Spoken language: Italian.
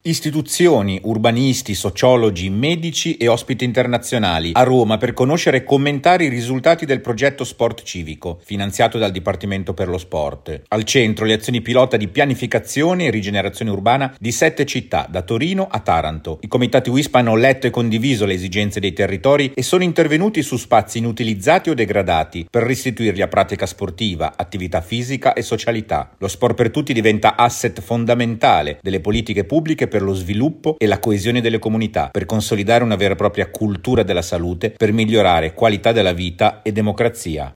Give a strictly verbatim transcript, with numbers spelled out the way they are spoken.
Istituzioni, urbanisti, sociologi, medici e ospiti internazionali a Roma per conoscere e commentare i risultati del progetto Sport Civico, finanziato dal Dipartimento per lo Sport. Al centro le azioni pilota di pianificazione e rigenerazione urbana di sette città, da Torino a Taranto. I comitati W I S P hanno letto e condiviso le esigenze dei territori e sono intervenuti su spazi inutilizzati o degradati per restituirli a pratica sportiva, attività fisica e socialità. Lo sport per tutti diventa asset fondamentale delle politiche pubbliche per lo sviluppo e la coesione delle comunità, per consolidare una vera e propria cultura della salute, per migliorare qualità della vita e democrazia.